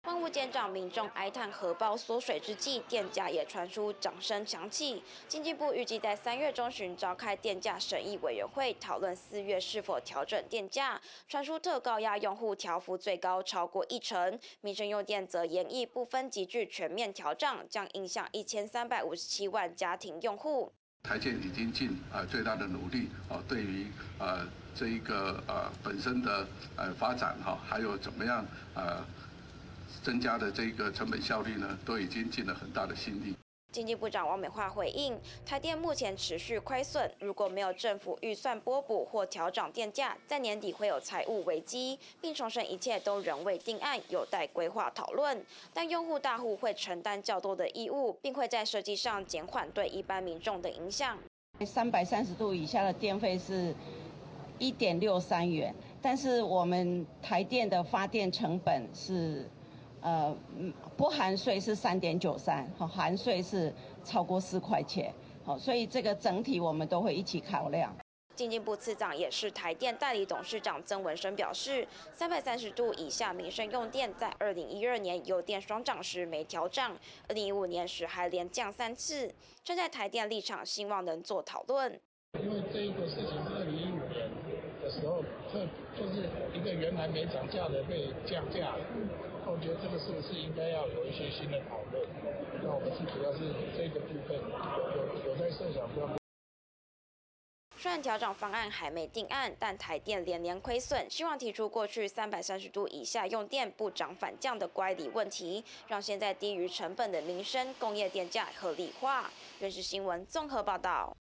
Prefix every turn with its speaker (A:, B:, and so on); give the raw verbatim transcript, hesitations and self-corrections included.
A: 万物见涨，民众哀叹荷包缩水之际，电价也传出涨声响起。经济部预计在三月中旬召开电价审议委员会，讨论四月是否调整电价。传出特高压用户调幅最高超过一成，民生用电则研议部分急剧全面调涨，将影响一千三百五十七万家庭用户。
B: 台建已经尽呃最大的努力哦，对于呃这一个呃本身的呃发展哈，还有怎么样呃。增加的这个成本效率呢，都已经尽了很大的心力。
A: 经济部长王美花回应，台电目前持续亏损，如果没有政府预算拨补或调涨电价，在年底会有财务危机，并重申一切都仍未定案，有待规划讨论。但用户大户会承担较多的义务，并会在设计上减缓对一般民众的影响。
C: 三百三十度以下的电费是一点六三元，但是我们台电的发电成本是。呃，不含税是三点九三，含税是超过四块钱，好，所以这个整体我们都会一起考量。
A: 经济部次长也是台电代理董事长曾文生表示，三百三十度以下民生用电在二零一二年油电双涨时没调涨，二零一五年时还连降三次。站在台电立场，希望能做讨论。
D: 因为这一个事情是二零一五年的时候，这就是一个原来没涨价的被降价了。我觉得这个是不是应该要有一些新的讨论？那我们是主要是这个部分有有在设想说。
A: 虽然调整方案还没定案，但台电连年亏损，希望提出过去三百三十度以下用电不涨反降的乖离问题，让现在低于成本的民生工业电价合理化。原视新闻综合报道。